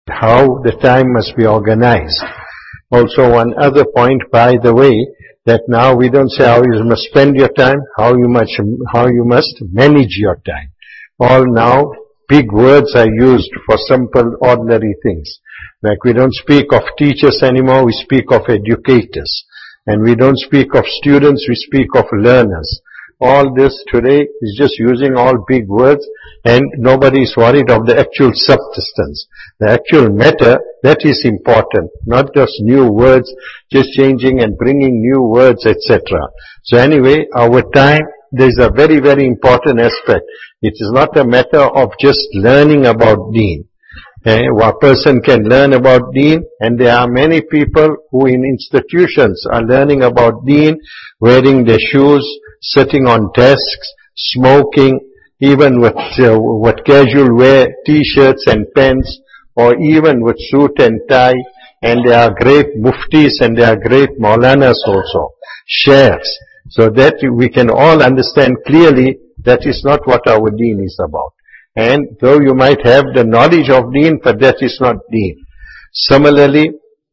how the time must be organized. Also one other point, by the way, that now we don't say how you must spend your time, how you must manage your time. All now big words are used for simple ordinary things. Like we don't speak of teachers anymore, we speak of educators. And we don't speak of students, we speak of learners. All this today is just using all big words, and nobody is worried of the actual substance. The actual matter, that is important, not just new words, just changing and bringing new words, etc. So anyway, our time, there is a very, very important aspect. It is not a matter of just learning about deen. A person can learn about deen, and there are many people who in institutions are learning about deen, wearing their shoes, sitting on desks, smoking, even with casual wear, t-shirts and pants, or even with suit and tie, and there are great muftis and there are great maulanas also, sheikhs, so that we can all understand clearly that is not what our deen is about. And though you might have the knowledge of deen, but that is not deen. Similarly,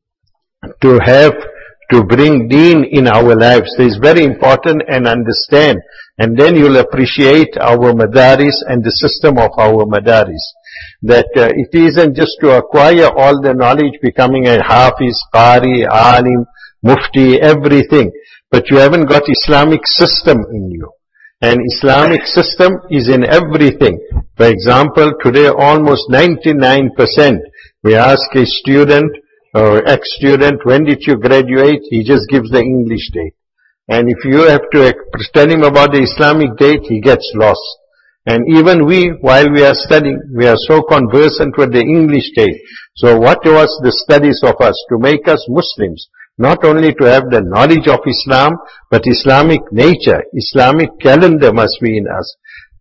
to bring deen in our lives is very important, and understand, and then you'll appreciate our madaris and the system of our madaris. That it isn't just to acquire all the knowledge, becoming a hafiz, qari, alim, mufti, everything, but you haven't got Islamic system in you. And Islamic system is in everything. For example, today almost 99%, we ask a student or ex-student, when did you graduate? He just gives the English date. And if you have to tell him about the Islamic date, he gets lost. And even we, while we are studying, we are so conversant with the English date. So what was the studies of us? To make us Muslims. Not only to have the knowledge of Islam, but Islamic nature, Islamic calendar must be in us.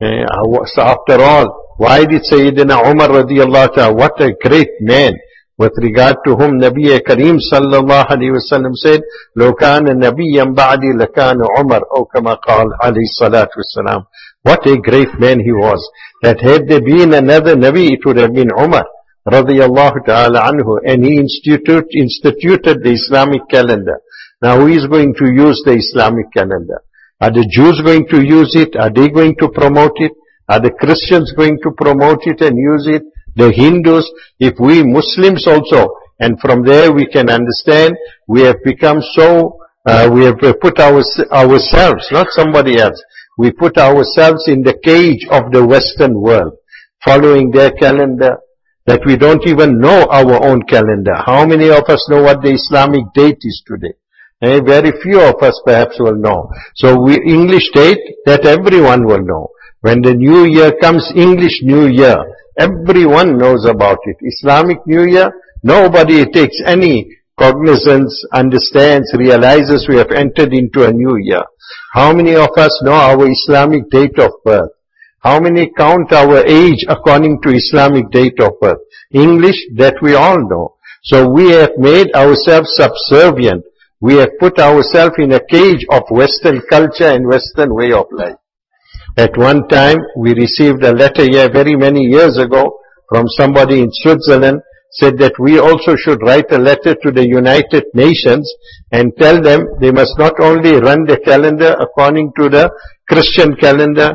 So after all, why did Sayyidina Umar radiallahu ta'ala, what a great man, with regard to whom Nabi Kareem sallallahu alayhi wa sallam said, لو كان نبيا بعدي لكان عمر, أو كما قال عليه الصلاة والسلام. What a great man he was. That had there been another Nabi, it would have been Umar radiyallahu ta'ala anhu, and he instituted the Islamic calendar. Now who is going to use the Islamic calendar? Are the Jews going to use it? Are they going to promote it? Are the Christians going to promote it and use it? The Hindus? If we Muslims also, and from there we can understand, we have become so, we have put ourselves, not somebody else, we put ourselves in the cage of the Western world, following their calendar, that we don't even know our own calendar. How many of us know what the Islamic date is today? Very few of us perhaps will know. So English date, that everyone will know. When the New Year comes, English New Year, everyone knows about it. Islamic New Year, nobody takes any cognizance, understands, realizes we have entered into a new year. How many of us know our Islamic date of birth? How many count our age according to Islamic date of birth? English, that we all know. So we have made ourselves subservient. We have put ourselves in a cage of Western culture and Western way of life. At one time, we received a letter here very many years ago from somebody in Switzerland, said that we also should write a letter to the United Nations and tell them they must not only run the calendar according to the Christian calendar,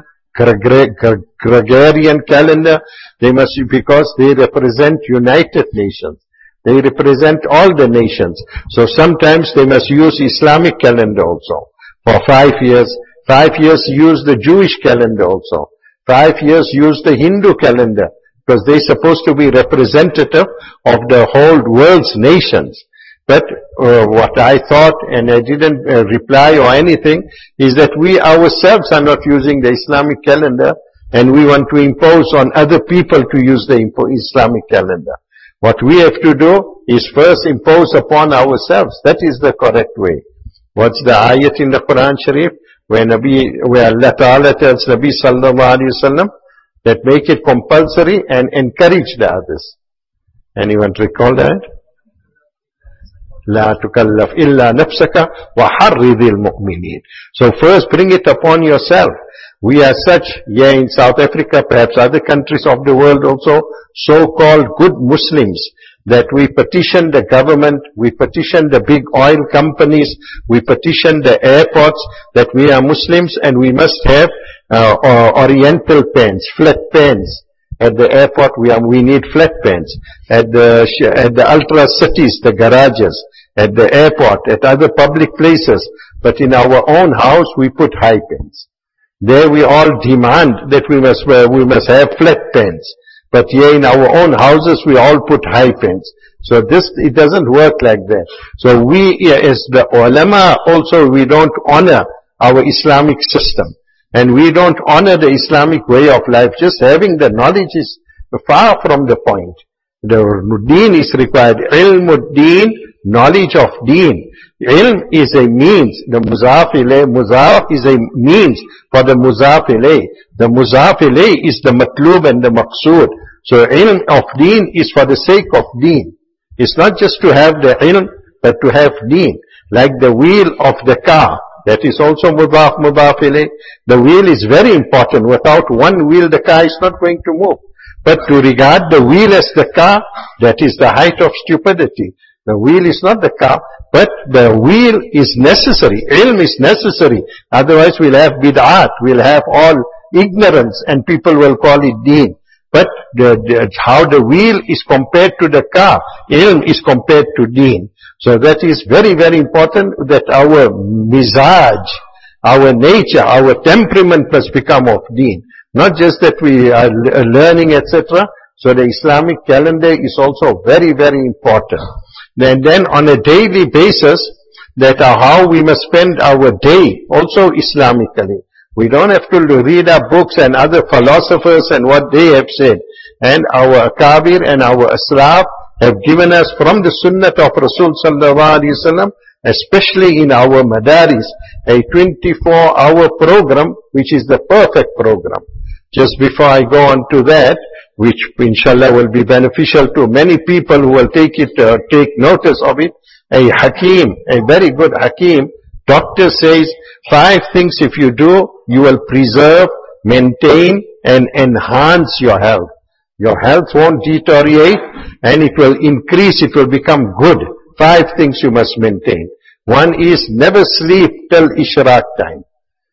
Gregorian calendar, they must, because they represent United Nations. They represent all the nations. So sometimes they must use Islamic calendar also. For 5 years, 5 years use the Jewish calendar also. 5 years use the Hindu calendar, because they're supposed to be representative of the whole world's nations. But what I thought, and I didn't reply or anything, is that we ourselves are not using the Islamic calendar, and we want to impose on other people to use the Islamic calendar. What we have to do is first impose upon ourselves. That is the correct way. What's the ayat in the Quran Sharif? Where Allah Ta'ala tells Nabi Sallallahu Alaihi Wasallam that make it compulsory and encourage the others. Anyone recall that? لا تكلف إلا نفسك وحرض المؤمنين. So first bring it upon yourself. We are such, here in South Africa, perhaps other countries of the world also, so-called good Muslims. that we petition the government, we petition the big oil companies, we petition the airports that we are Muslims and we must have oriental pens, flat pens. At the airport we need flat pens. At the ultra cities, the garages, at the airport, at other public places. But in our own house we put high pens. There we all demand that we must have flat pens. But here in our own houses we all put high pens. So it doesn't work like that. So we as the ulama also, we don't honor our Islamic system. And we don't honor the Islamic way of life. Just having the knowledge is far from the point. The deen is required. Ilmud deen, knowledge of deen. Ilm is a means. The muzaf ilayh, muzaf is a means for the muzaf ilayh. The muzaf ilayh is the matlub and the maqsood. So ilm of deen is for the sake of deen. It's not just to have the ilm, but to have deen. Like the wheel of the car. That is also mudaf ilayh. The wheel is very important. Without one wheel, the car is not going to move. But to regard the wheel as the car, that is the height of stupidity. The wheel is not the car, but the wheel is necessary. Ilm is necessary. Otherwise we'll have bid'at, we'll have all ignorance, and people will call it deen. But how the wheel is compared to the car, ilm is compared to deen. So that is very, very important that our mizaj, our nature, our temperament must become of deen. Not just that we are learning, etc. So the Islamic calendar is also very, very important. And then on a daily basis, that how we must spend our day, also Islamically. We don't have to read our books and other philosophers and what they have said. And our akabir and our aslaf have given us from the sunnah of Rasul sallallahu alaihi wasallam, especially in our madaris, a 24-hour program, which is the perfect program. Just before I go on to that, which inshallah will be beneficial to many people who will take notice of it, a hakim, a very good hakim, doctor says, 5 things if you do, you will preserve, maintain, and enhance your health. Your health won't deteriorate, and it will increase, it will become good. 5 things you must maintain. One is never sleep till ishraq time.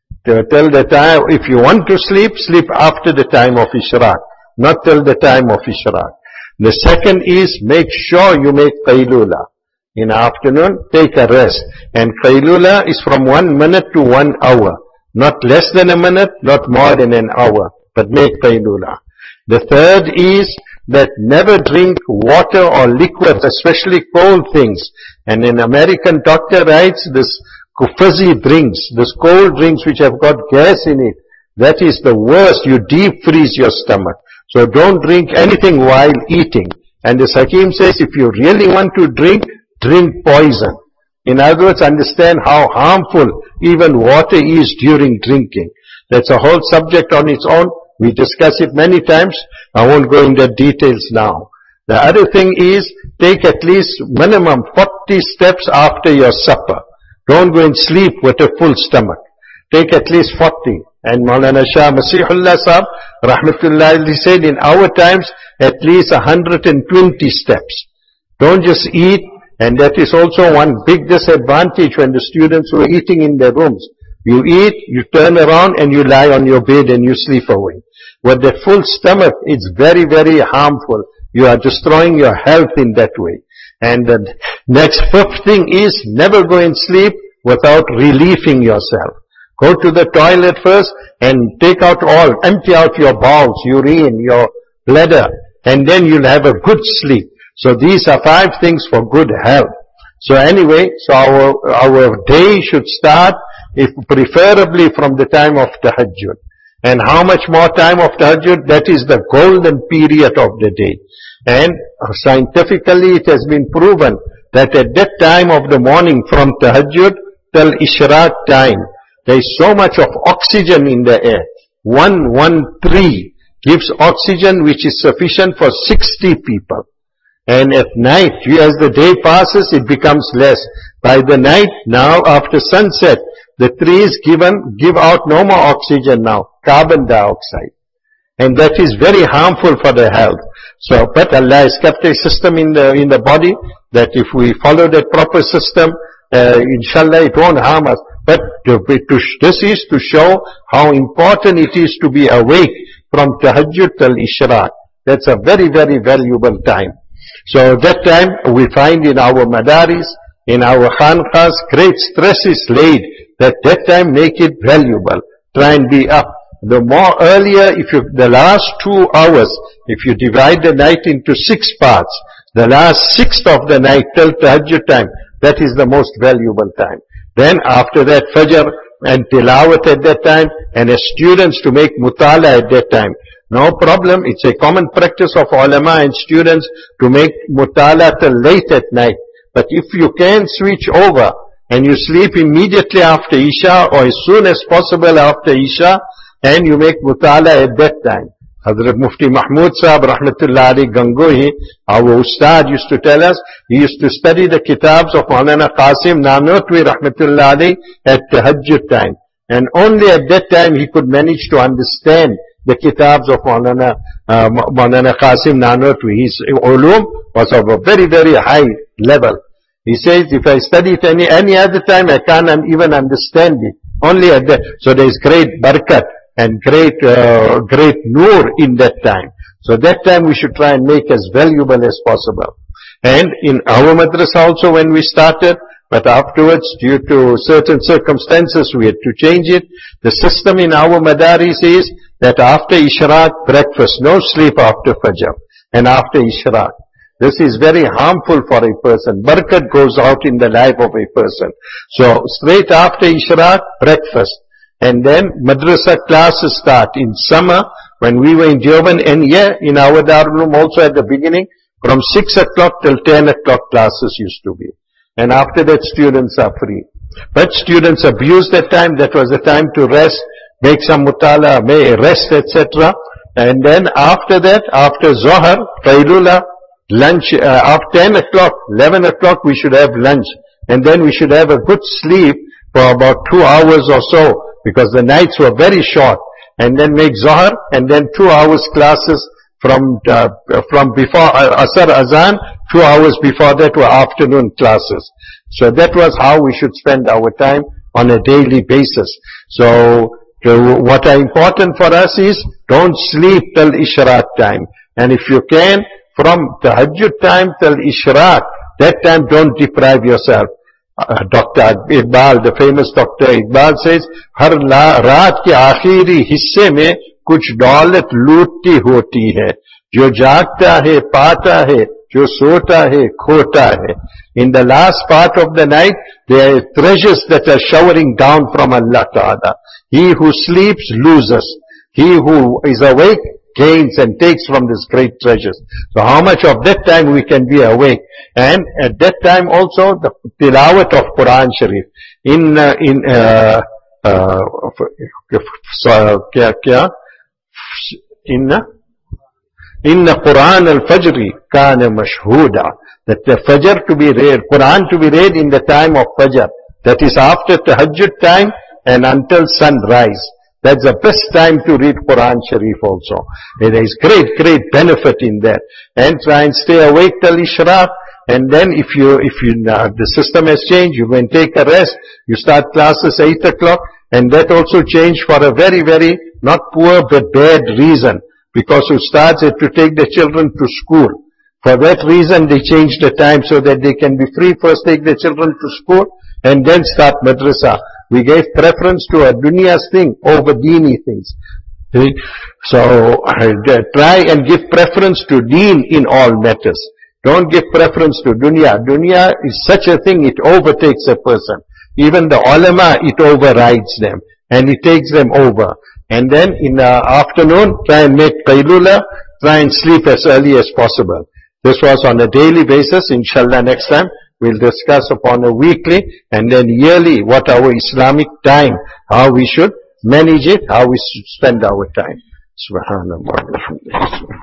Till the time, if you want to sleep, sleep after the time of ishraq, not till the time of ishraq. The second is make sure you make qaylula. In the afternoon, take a rest. And qaylula is from 1 minute to 1 hour. Not less than a minute, not more than an hour. But make qaylula. The third is that never drink water or liquids, especially cold things. And an American doctor writes this fizzy drinks, this cold drinks which have got gas in it, that is the worst. You deep freeze your stomach. So don't drink anything while eating. And the Hakim says if you really want to drink, drink poison. In other words, understand how harmful even water is during drinking. That's a whole subject on its own. We discuss it many times. I won't go into details now. The other thing is, take at least minimum 40 steps after your supper. Don't go and sleep with a full stomach. Take at least 40. And Maulana Shah Masihullah Sahab, Rahmatullah, said in our times, at least 120 steps. Don't just eat, and that is also one big disadvantage when the students were eating in their rooms. You eat, you turn around and you lie on your bed and you sleep away. With that full stomach, it's very, very harmful. You are destroying your health in that way. And the next 5th thing is never go and sleep without relieving yourself. Go to the toilet first and empty out your bowels, urine, your bladder, and then you'll have a good sleep. So these are 5 things for good health. So anyway, our day should start preferably from the time of tahajjud. And how much more time of tahajjud? That is the golden period of the day. And scientifically it has been proven that at that time of the morning from tahajjud till ishraq time, there is so much of oxygen in the air. 113 gives oxygen which is sufficient for 60 people. And at night, as the day passes, it becomes less. By the night, now after sunset, the trees give out no more oxygen now, carbon dioxide. And that is very harmful for the health. So, but Allah has kept a system in the body that if we follow that proper system, inshallah it won't harm us. But this is to show how important it is to be awake from tahajjud till ishraq. That's a very, very valuable time. So that time we find in our madaris, in our khanqahs, great stress is laid that time make it valuable. Try and be up. The more earlier, the last 2 hours, if you divide the night into 6 parts, the last 6th of the night till tahajjud time, that is the most valuable time. Then after that, fajr and tilawat at that time, and as students to make mutala at that time. No problem, it's a common practice of ulama and students to make mutala till late at night. But if you can switch over, and you sleep immediately after Isha, or as soon as possible after Isha, and you make mutala at that time. Hazrat Mufti Mahmud Sahab Rahmatullah Ali Gangohi, our Ustad used to tell us, he used to study the kitabs of Maulana Qasim Nanotwi Rahmatullah Ali at tahajjud time. And only at that time he could manage to understand the kitabs of Maulana Qasim Nanotwi. His ulum was of a very, very high level. He says, if I study it any other time, I can't even understand it. Only at that. So there is great barakat and great nur in that time. So that time we should try and make as valuable as possible. And in our madrasa also when we started, but afterwards due to certain circumstances we had to change it. The system in our madaris is that after ishraq, breakfast, no sleep after fajr, and after ishraq. This is very harmful for a person. Barakat goes out in the life of a person. So straight after ishraq, breakfast. And then madrasa classes start in summer when we were in Deoband, and in our Darul also at the beginning, from 6 o'clock till 10 o'clock classes used to be. And after that students are free. But students abuse that time. That was the time to rest, make some mutala, rest, etc. And then after that, after Zohar, Qailula, lunch, after 10 o'clock, 11 o'clock we should have lunch. And then we should have a good sleep for about 2 hours or so, because the nights were very short. And then make Zohar, and then 2 hours classes from before Asr Azan, 2 hours before that were afternoon classes. So that was how we should spend our time on a daily basis. So what are important for us is, don't sleep till ishraq time. And if you can, from tahajjud time till ishraq, that time don't deprive yourself. Dr. Iqbal, the famous Dr. Iqbal says, हर रात के आखिरी हिस्से में कुछ दौलत लूटती होती है, जो जागता है पाता है, जो सोता है खोता है. In the last part of the night, there are treasures that are showering down from Allah Ta'ala. He who sleeps loses. He who is awake gains and takes from this great treasures. So how much of that time we can be awake? And at that time also the tilawat of Quran Sharif. Inna Quran al-Fajri kana mashhuda. That the Fajr to be read, Quran to be read in the time of Fajr. That is after Tahajjud time and until sunrise. That's the best time to read Quran Sharif also. There is great, great benefit in that. And try and stay awake till Ishraq. And then if the system has changed, you can take a rest. You start classes 8 o'clock. And that also changed for a very, very, not poor but bad reason. Because Ustads had to take the children to school. For that reason they changed the time so that they can be free. First take the children to school and then start madrasa. We gave preference to a dunya's thing over deeni things. So try and give preference to deen in all matters. Don't give preference to dunya. Dunya is such a thing, it overtakes a person. Even the ulama, it overrides them. And it takes them over. And then in the afternoon, try and make qailula, try and sleep as early as possible. This was on a daily basis. Inshallah next time we'll discuss upon a weekly and then yearly what our Islamic time, how we should manage it, how we should spend our time. Subhanallah.